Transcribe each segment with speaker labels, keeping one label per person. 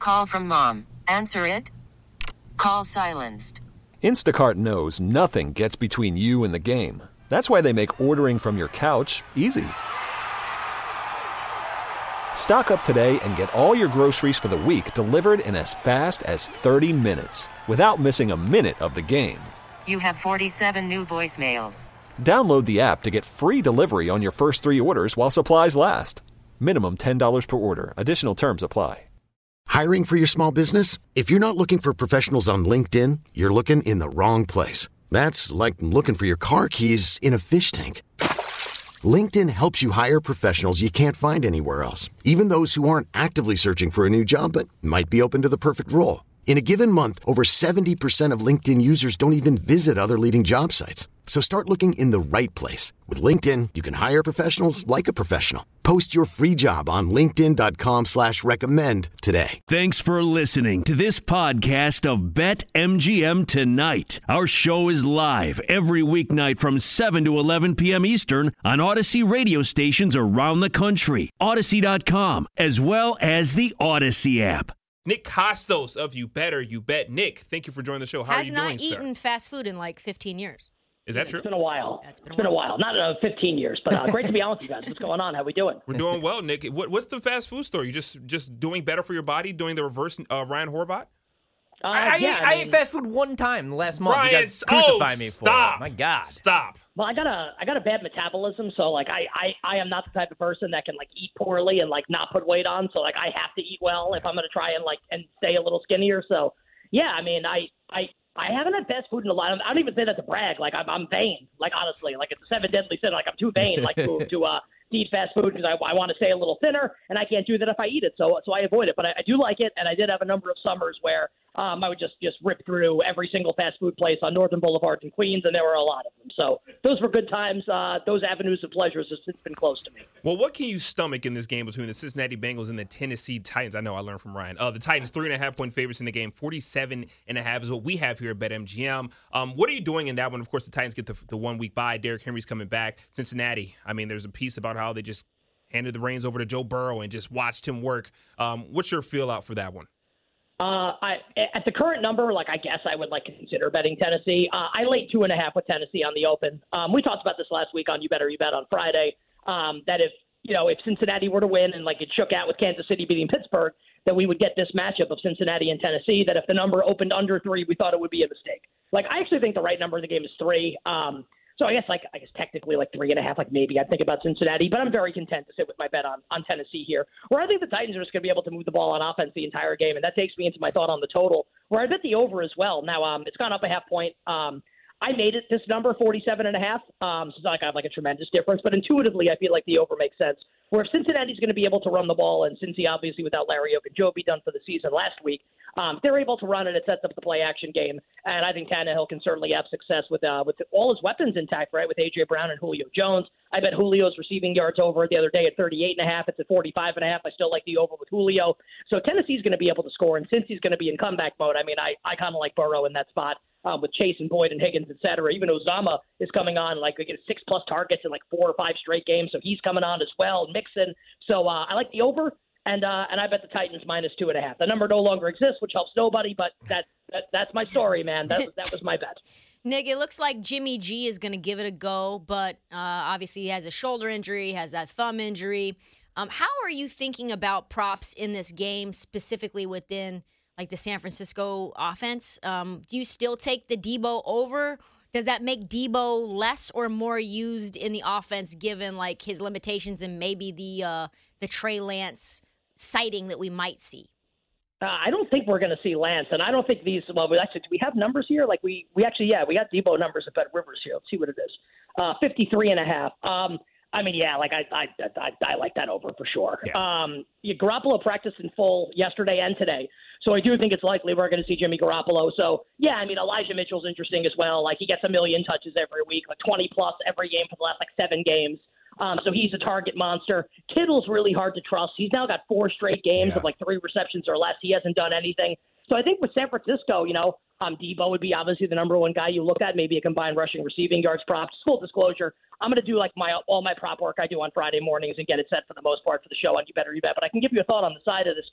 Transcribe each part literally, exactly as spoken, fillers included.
Speaker 1: Call from mom. Answer it. Call silenced.
Speaker 2: Instacart knows nothing gets between you and the game. That's why they make ordering from your couch easy. Stock up today and get all your groceries for the week delivered in as fast as thirty minutes without missing a minute of the game.
Speaker 1: You have forty-seven new voicemails.
Speaker 2: Download the app to get free delivery on your first three orders while supplies last. Minimum ten dollars per order. Additional terms apply.
Speaker 3: Hiring for your small business? If you're not looking for professionals on LinkedIn, you're looking in the wrong place. That's like looking for your car keys in a fish tank. LinkedIn helps you hire professionals you can't find anywhere else, even those who aren't actively searching for a new job but might be open to the perfect role. In a given month, over seventy percent of LinkedIn users don't even visit other leading job sites. So start looking in the right place. With LinkedIn, you can hire professionals like a professional. Post your free job on linkedin.com slash recommend today.
Speaker 4: Thanks for listening to this podcast of BetMGM Tonight. Our show is live every weeknight from seven to eleven p.m. Eastern on Odyssey radio stations around the country, Odyssey dot com, as well as the Odyssey app.
Speaker 5: Nick Kostos of You Better You Bet. Nick, thank you for joining the show. How
Speaker 6: Has
Speaker 5: are you
Speaker 6: not
Speaker 5: doing,
Speaker 6: eaten
Speaker 5: sir?
Speaker 6: fast food in like fifteen years.
Speaker 5: Is that true?
Speaker 7: It's been a while.
Speaker 6: Yeah, it's been,
Speaker 7: it's been a while. Not uh, fifteen years, but uh, great to be on with you guys. What's going on? How we doing?
Speaker 5: We're doing well, Nick. What, what's the fast food story? You just just doing better for your body, doing the reverse uh, Ryan Horvath?
Speaker 7: Uh,
Speaker 8: I, I,
Speaker 7: yeah,
Speaker 8: ate,
Speaker 7: I,
Speaker 8: I
Speaker 7: mean,
Speaker 8: ate fast food one time last month.
Speaker 5: Ryan,
Speaker 8: you guys crucified
Speaker 5: oh,
Speaker 8: me for
Speaker 5: stop,
Speaker 8: it. My God.
Speaker 5: Stop.
Speaker 7: Well, I got a I got a bad metabolism, so like I, I I am not the type of person that can like eat poorly and like not put weight on. So like I have to eat well if I'm gonna try and like and stay a little skinnier. So yeah, I mean I I. I haven't had fast food in a lot. I don't even say that to brag. Like I'm, I'm vain. Like honestly, like it's a seven deadly sin. Like I'm too vain, like to to uh, to eat fast food because I, I want to stay a little thinner, and I can't do that if I eat it. So so I avoid it. But I, I do like it, and I did have a number of summers where um, I would just just rip through every single fast food place on Northern Boulevard in Queens, and there were a lot of them. So those were good times. Uh, those avenues of pleasures have since been close to me.
Speaker 5: Well, what can you stomach in this game between the Cincinnati Bengals and the Tennessee Titans? I know I learned from Ryan. Uh, the Titans, three and a half point favorites in the game. forty-seven and a half is what we have here at BetMGM. Um, what are you doing in that one? Of course, the Titans get the, the one week bye. Derrick Henry's coming back. Cincinnati, I mean, there's a piece about how they just handed the reins over to Joe Burrow and just watched him work. Um, what's your feel out for that one?
Speaker 7: Uh, I, at the current number, like I guess I would like to consider betting Tennessee. Uh, I laid two and a half with Tennessee on the open. Um, we talked about this last week on You Better You Bet on Friday. Um, that if you know if Cincinnati were to win and like it shook out with Kansas City beating Pittsburgh, that we would get this matchup of Cincinnati and Tennessee. That if the number opened under three, we thought it would be a mistake. Like I actually think the right number in the game is three. Um, So I guess like I guess technically like three and a half, like maybe I'd think about Cincinnati, but I'm very content to sit with my bet on, on Tennessee here, where I think the Titans are just going to be able to move the ball on offense the entire game, and that takes me into my thought on the total, where I bet the over as well. Now um, it's gone up a half point. Um, I made it this number forty-seven and a half. Um, so it's not like I have like a tremendous difference, but intuitively I feel like the over makes sense. Where if Cincinnati's going to be able to run the ball, and Cincy obviously without Larry Ogunjobi done for the season last week, um, they're able to run it. It sets up the play action game, and I think Tannehill can certainly have success with uh, with all his weapons intact, right? With A J Brown and Julio Jones. I bet Julio's receiving yards over the other day at thirty-eight and a half. It's at forty-five and a half. I still like the over with Julio. So Tennessee's going to be able to score, and Cincy's going to be in comeback mode. I mean, I, I kind of like Burrow in that spot. Um, with Chase and Boyd and Higgins, et cetera. Even Uzama is coming on, like, they get six-plus targets in, like, four or five straight games, so he's coming on as well, Mixon. So uh, I like the over, and uh, and I bet the Titans minus two and a half. The number no longer exists, which helps nobody, but that, that that's my story, man. That, that was my bet.
Speaker 6: Nick, it looks like Jimmy G is going to give it a go, but uh, obviously he has a shoulder injury, has that thumb injury. Um, how are you thinking about props in this game, specifically within – like the San Francisco offense? Um, do you still take the Debo over? Does that make Debo less or more used in the offense given like his limitations and maybe the uh, the Trey Lance sighting that we might see?
Speaker 7: Uh, I don't think we're going to see Lance, and I don't think these. Well, we actually do we have numbers here? Like we we actually yeah we got Debo numbers at Bet Rivers here. Let's see what it is. Uh, fifty-three and a half. Um, I mean, yeah, like I, I, I, I like that over for sure. Yeah. Um, Garoppolo practiced in full yesterday and today, so I do think it's likely we're going to see Jimmy Garoppolo. So yeah, I mean, Elijah Mitchell's interesting as well. Like he gets a million touches every week, like twenty plus every game for the last like seven games. Um, so he's a target monster. Kittle's really hard to trust. He's now got four straight games yeah. of like three receptions or less. He hasn't done anything. So I think with San Francisco, you know, um, Debo would be obviously the number one guy you look at, maybe a combined rushing receiving yards props. Full disclosure, I'm going to do like my all my prop work I do on Friday mornings and get it set for the most part for the show on You Better You Bet. But I can give you a thought on the side of this game.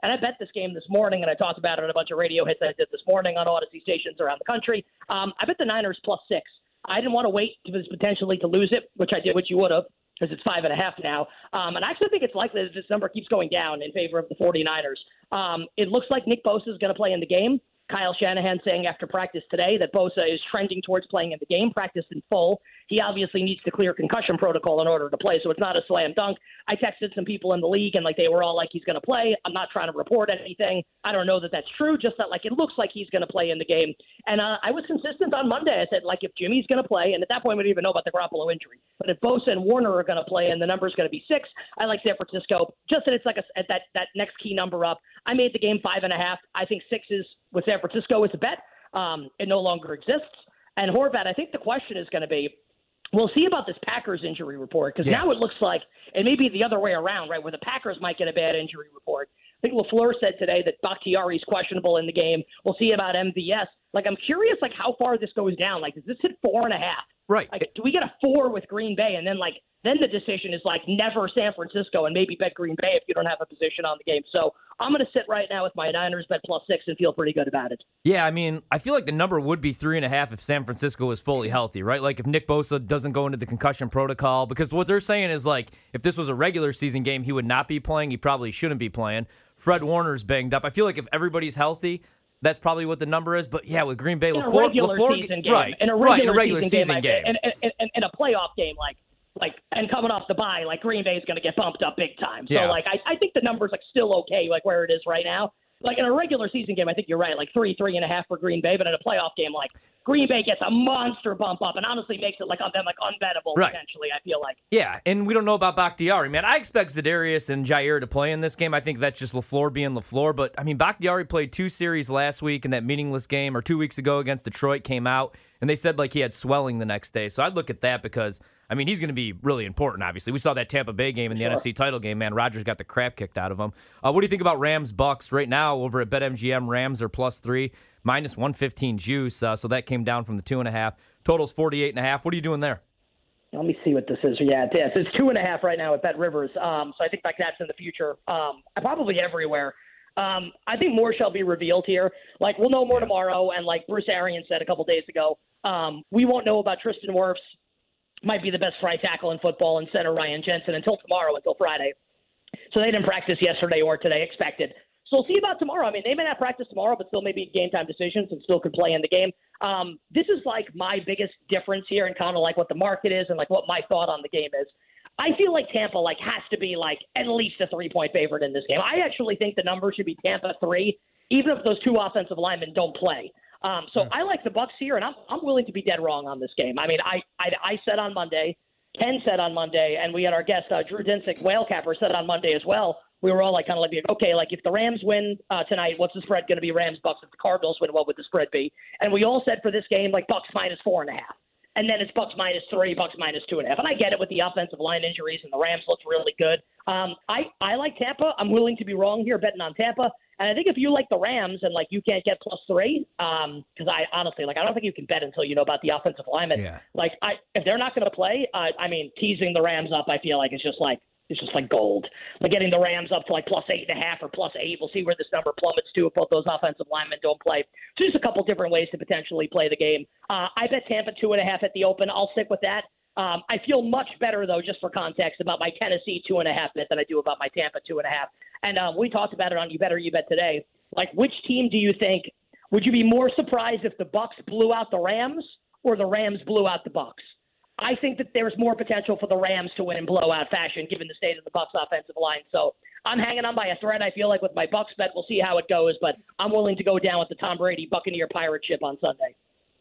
Speaker 7: And I bet this game this morning, and I talked about it on a bunch of radio hits I did this morning on Odyssey stations around the country. Um, I bet the Niners plus six. I didn't want to wait to potentially to lose it, which I did, which you would have, because it's five and a half now. Um, and I actually think it's likely that this number keeps going down in favor of the 49ers. Um, it looks like Nick Bosa is going to play in the game. Kyle Shanahan saying after practice today that Bosa is trending towards playing in the game, practice in full. He obviously needs to clear concussion protocol in order to play, so it's not a slam dunk. I texted some people in the league, and like they were all like, he's going to play. I'm not trying to report anything. I don't know that that's true, just that like it looks like he's going to play in the game. And uh, I was consistent on Monday. I said, like, if Jimmy's going to play, and at that point we didn't even know about the Garoppolo injury, but if Bosa and Warner are going to play and the number's going to be six, I like San Francisco. Just that it's like a, at that, that next key number up. I made the game five and a half. I think six is with San Francisco is a bet. Um, it no longer exists. And Horvat, I think the question is going to be, we'll see about this Packers injury report, because yeah. now it looks like it may be the other way around, right, where the Packers might get a bad injury report. I think LaFleur said today that Bakhtiari's questionable in the game. We'll see about M V S. Like, I'm curious, like, how far this goes down. Like, does this hit four and a half?
Speaker 8: Right.
Speaker 7: Like, do we get a four with Green Bay, and then, like, then the decision is, like, never San Francisco and maybe bet Green Bay if you don't have a position on the game. So I'm going to sit right now with my Niners bet plus six and feel pretty good about it.
Speaker 8: Yeah, I mean, I feel like the number would be three and a half if San Francisco is fully healthy, right? Like if Nick Bosa doesn't go into the concussion protocol, because what they're saying is like if this was a regular season game, he would not be playing. He probably shouldn't be playing. Fred Warner's banged up. I feel like if everybody's healthy, that's probably what the number is. But yeah, with Green Bay,
Speaker 7: in
Speaker 8: LaFleur,
Speaker 7: a regular
Speaker 8: LaFleur,
Speaker 7: season game,
Speaker 8: right,
Speaker 7: in a regular,
Speaker 8: right, in a regular
Speaker 7: season,
Speaker 8: season game,
Speaker 7: game. In, in, in, in a playoff game, like. Like and coming off the bye, like Green Bay is going to get bumped up big time. So
Speaker 8: yeah.
Speaker 7: like I, I think the number's like still okay, like where it is right now. Like in a regular season game, I think you're right, like three, three and a half for Green Bay. But in a playoff game, like Green Bay gets a monster bump up and honestly makes it like on them like unbettable
Speaker 8: right.
Speaker 7: potentially. I feel like.
Speaker 8: Yeah, and we don't know about Bakhtiari, man. I expect Za'Darius and Jair to play in this game. I think that's just LaFleur being LaFleur. But I mean, Bakhtiari played two series last week in that meaningless game, or two weeks ago against Detroit. Came out and they said like he had swelling the next day. So I'd look at that because. I mean, he's going to be really important, obviously. We saw that Tampa Bay game in the sure. N F C title game, man. Rodgers got the crap kicked out of him. Uh, what do you think about Rams-Bucks? Right now, over at BetMGM, Rams are plus three, minus one fifteen juice. Uh, so that came down from the two and a half. Total's forty-eight and a half. What are you doing there?
Speaker 7: Let me see what this is. Yeah, it is. It's two and a half right now at Bet Rivers. Um, so I think like that's in the future. Um, probably everywhere. Um, I think more shall be revealed here. Like, we'll know more tomorrow. And like Bruce Arians said a couple days ago, um, we won't know about Tristan Wirfs. Might be the best right tackle in football, and center Ryan Jensen until tomorrow, until Friday. So they didn't practice yesterday or today, expected. So we'll see about tomorrow. I mean, they may not practice tomorrow, but still maybe game time decisions and still could play in the game. Um, this is like my biggest difference here and kind of like what the market is and like what my thought on the game is. I feel like Tampa like has to be like at least a three-point favorite in this game. I actually think the number should be Tampa three, even if those two offensive linemen don't play. Um, so I like the Bucks here, and I'm I'm willing to be dead wrong on this game. I mean, I I, I said on Monday, Ken said on Monday, and we had our guest uh, Drew Dinsick, Whale Capper, said on Monday as well. We were all like kind of like, okay, like if the Rams win uh, tonight, what's the spread going to be? Rams Bucks. If the Cardinals win, what would the spread be? And we all said for this game, like Bucks minus four and a half. And then it's Bucks minus three, Bucks minus two and a half. And I get it with the offensive line injuries, and the Rams looked really good. Um, I, I like Tampa. I'm willing to be wrong here betting on Tampa. And I think if you like the Rams and, like, you can't get plus three, um, because I honestly, like, I don't think you can bet until you know about the offensive linemen.
Speaker 8: Yeah.
Speaker 7: Like, I if they're not going to play, uh, I mean, teasing the Rams up, I feel like it's just like, it's just like gold. Like getting the Rams up to like plus eight and a half or plus eight. We'll see where this number plummets to if both those offensive linemen don't play. So just a couple different ways to potentially play the game. Uh, I bet Tampa two and a half at the open. I'll stick with that. Um, I feel much better, though, just for context, about my Tennessee two and a half bet than I do about my Tampa two and a half. And uh, we talked about it on You Better You Bet today. Like, which team do you think would you be more surprised if the Bucks blew out the Rams or the Rams blew out the Bucks? I think that there's more potential for the Rams to win in blowout fashion, given the state of the Bucks offensive line. So I'm hanging on by a thread. I feel like with my Bucks bet, we'll see how it goes. But I'm willing to go down with the Tom Brady Buccaneer pirate ship on Sunday.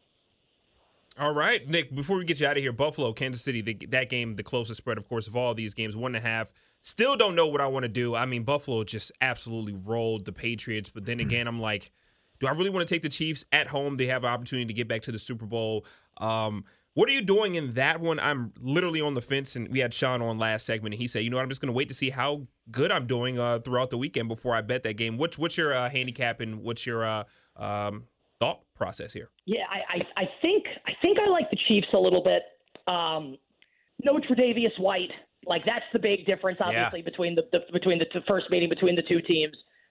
Speaker 5: All right, Nick, before we get you out of here, Buffalo, Kansas City, the, that game, the closest spread, of course, of all these games, one and a half. Still don't know what I want to do. I mean, Buffalo just absolutely rolled the Patriots. But then again, I'm like, do I really want to take the Chiefs at home? They have an opportunity to get back to the Super Bowl. Um, what are you doing in that one? I'm literally on the fence, and we had Sean on last segment, and he said, you know what, I'm just going to wait to see how good I'm doing uh, throughout the weekend before I bet that game. What's, what's your uh, handicap and what's your uh, um, thought process here?
Speaker 7: Yeah, I, I, I think I think I like the Chiefs a little bit. Um, no Tre'Davious White. Like, that's the big difference, obviously, yeah. between the, the between the two, first meeting between the two teams.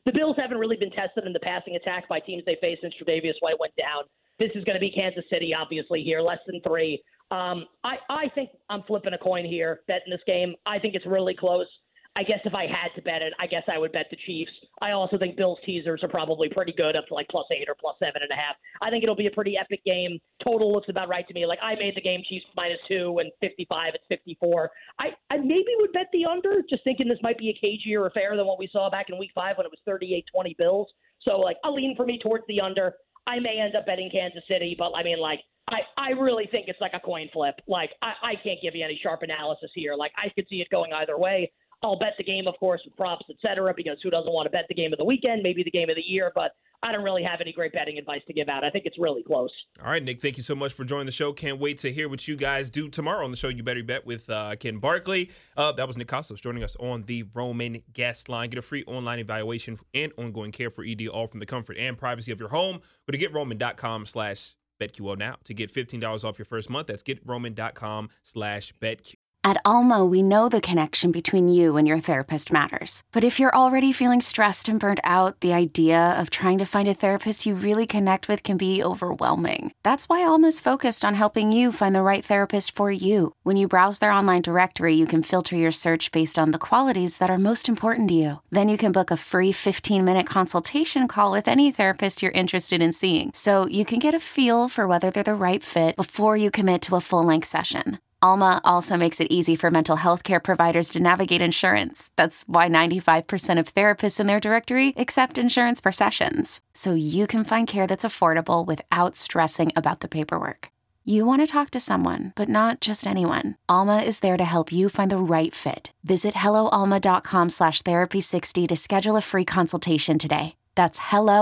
Speaker 7: the Bills haven't really been tested in the passing attack by teams they faced since Tre'Davious White went down. This is going to be Kansas City, obviously, here, less than three. Um, I, I think I'm flipping a coin here, betting this game. I think it's really close. I guess if I had to bet it, I guess I would bet the Chiefs. I also think Bills teasers are probably pretty good, up to like plus eight or plus seven and a half. I think it'll be a pretty epic game. Total looks about right to me. Like I made the game Chiefs minus two and fifty-five. It's fifty-four. I, I maybe would bet the under, just thinking this might be a cagier affair than what we saw back in week five when it was thirty-eight twenty Bills. So like I'll lean for me towards the under. I may end up betting Kansas City, but I mean like I, I really think it's like a coin flip. Like I, I can't give you any sharp analysis here. Like I could see it going either way. I'll bet the game, of course, with props, et cetera, because who doesn't want to bet the game of the weekend, maybe the game of the year, but I don't really have any great betting advice to give out. I think it's really close.
Speaker 5: All right, Nick, thank you so much for joining the show. Can't wait to hear what you guys do tomorrow on the show You Better Bet with uh, Ken Barkley. Uh, that was Nick Kostos joining us on the Roman Guest Line. Get a free online evaluation and ongoing care for E D, all from the comfort and privacy of your home. Go to GetRoman.com slash BetQL now to get fifteen dollars off your first month. That's GetRoman.com slash BetQL.
Speaker 9: At Alma, we know the connection between you and your therapist matters. But if you're already feeling stressed and burnt out, the idea of trying to find a therapist you really connect with can be overwhelming. That's why Alma's focused on helping you find the right therapist for you. When you browse their online directory, you can filter your search based on the qualities that are most important to you. Then you can book a free fifteen-minute consultation call with any therapist you're interested in seeing, so you can get a feel for whether they're the right fit before you commit to a full-length session. Alma also makes it easy for mental health care providers to navigate insurance. That's why ninety-five percent of therapists in their directory accept insurance for sessions, so you can find care that's affordable without stressing about the paperwork. You want to talk to someone, but not just anyone. Alma is there to help you find the right fit. Visit helloalma.com slash therapy60 to schedule a free consultation today. That's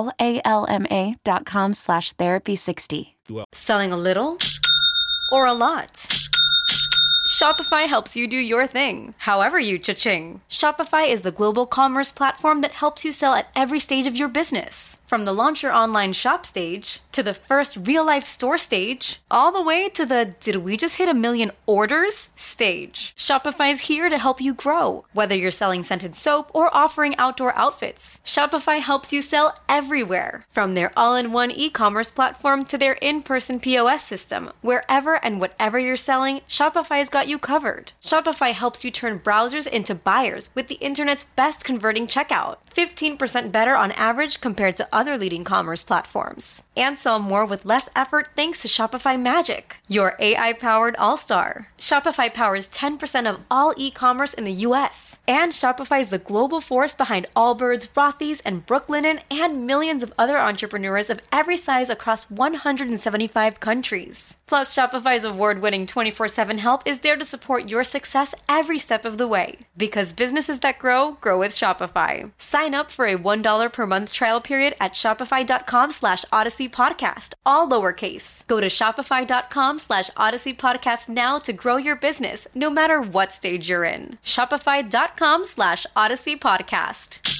Speaker 9: helloalma dot com slash therapy60.
Speaker 10: Selling a little or a lot? Shopify helps you do your thing, however you cha-ching. Shopify is the global commerce platform that helps you sell at every stage of your business. From the launch your online shop stage, to the first real-life store stage, all the way to the did we just hit a million orders stage. Shopify's here to help you grow. Whether you're selling scented soap or offering outdoor outfits, Shopify helps you sell everywhere. From their all-in-one e-commerce platform to their in-person P O S system, wherever and whatever you're selling, Shopify's got you covered. Shopify helps you turn browsers into buyers with the internet's best converting checkout. fifteen percent better on average compared to other leading commerce platforms. And sell more with less effort thanks to Shopify Magic, your A I-powered all-star. Shopify powers ten percent of all e-commerce in the U S. And Shopify is the global force behind Allbirds, Rothy's, and Brooklinen, and millions of other entrepreneurs of every size across one hundred seventy-five countries. Plus, Shopify's award-winning twenty-four seven help is there to support your success every step of the way. Because businesses that grow, grow with Shopify. Sign up for a one dollar per month trial period at shopify.com slash Odyssey Podcast, all lowercase. Go to shopify.com slash Odyssey Podcast now to grow your business, no matter what stage you're in. Shopify.com slash Odyssey Podcast.